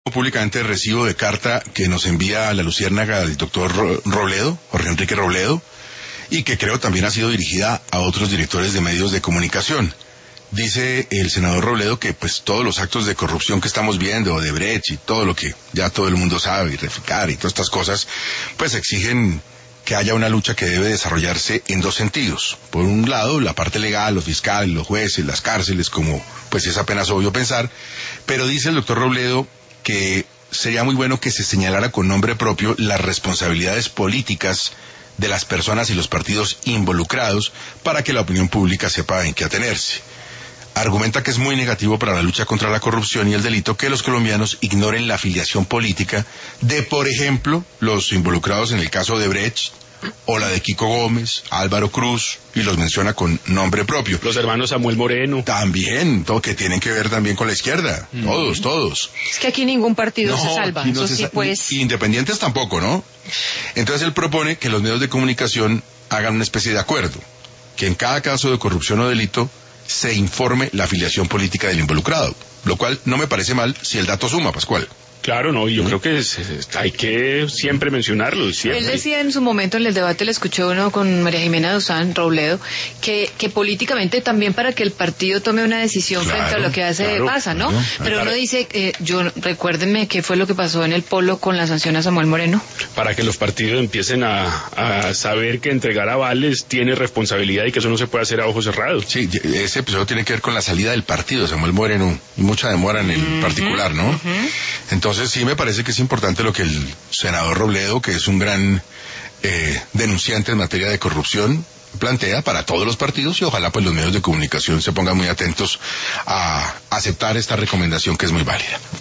Públicamente el recibo de carta que nos envía la luciérnaga del doctor Robledo, Jorge Enrique Robledo, y que creo también ha sido dirigida a otros directores de medios de comunicación. Dice el senador Robledo que pues todos los actos de corrupción que estamos viendo, de Brecht y todo lo que ya todo el mundo sabe, y Reficar y todas estas cosas, pues exigen que haya una lucha que debe desarrollarse en dos sentidos. Por un lado, la parte legal, los fiscales, los jueces, las cárceles, como pues es apenas obvio pensar, pero dice el doctor Robledo que sería muy bueno que se señalara con nombre propio las responsabilidades políticas de las personas y los partidos involucrados para que la opinión pública sepa en qué atenerse. Argumenta que es muy negativo para la lucha contra la corrupción y el delito que los colombianos ignoren la afiliación política de, por ejemplo, los involucrados en el caso de Brecht, o la de Kiko Gómez, Álvaro Cruz, y los menciona con nombre propio. Los hermanos Samuel Moreno. También, todo que tienen que ver también con la izquierda, todos. Es que aquí ningún partido se salva, no eso sí, pues... Independientes tampoco, ¿no? Entonces él propone que los medios de comunicación hagan una especie de acuerdo, que en cada caso de corrupción o delito se informe la afiliación política del involucrado, lo cual no me parece mal si el dato suma, Pascual. Claro, no, y yo creo que hay que siempre mencionarlo. Siempre. Él decía en su momento en el debate, le escuché uno con María Jimena Duzán Robledo, que políticamente también para que el partido tome una decisión frente a lo que pasa, ¿no? Pero uno dice, recuérdenme qué fue lo que pasó en el Polo con la sanción a Samuel Moreno. Para que los partidos empiecen a saber que entregar avales tiene responsabilidad y que eso no se puede hacer a ojos cerrados. Sí, ese episodio tiene que ver con la salida del partido de Samuel Moreno, y mucha demora en el particular, ¿no? Entonces sí me parece que es importante lo que el senador Robledo, que es un gran denunciante en materia de corrupción, plantea para todos los partidos, y ojalá pues los medios de comunicación se pongan muy atentos a aceptar esta recomendación que es muy válida.